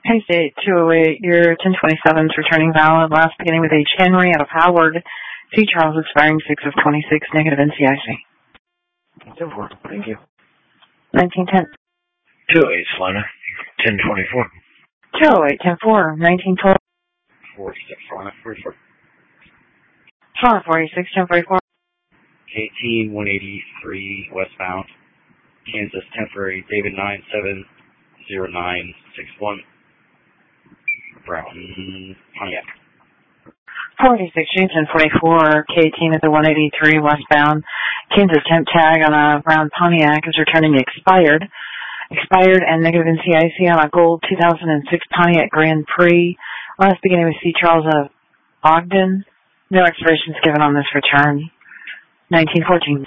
Hey, State 208, your 1027 is returning valid. Last beginning with H. Henry out of Howard. C. Charles expiring 6 of 26, negative NCIC. 10-4. Thank you. 1910. 208, Sliner. 1024. 208, 10-4, 1912. 46, Sliner. 44. 46, 1044. KT 183 westbound. Kansas temporary David 970961. Brown Pontiac. 46, James 44, K18 at the 183 westbound. Kansas temp tag on a brown Pontiac is returning expired. Expired and negative NCIC on a gold 2006 Pontiac Grand Prix. Last beginning with C. Charles of Ogden. No expirations given on this return. 1914.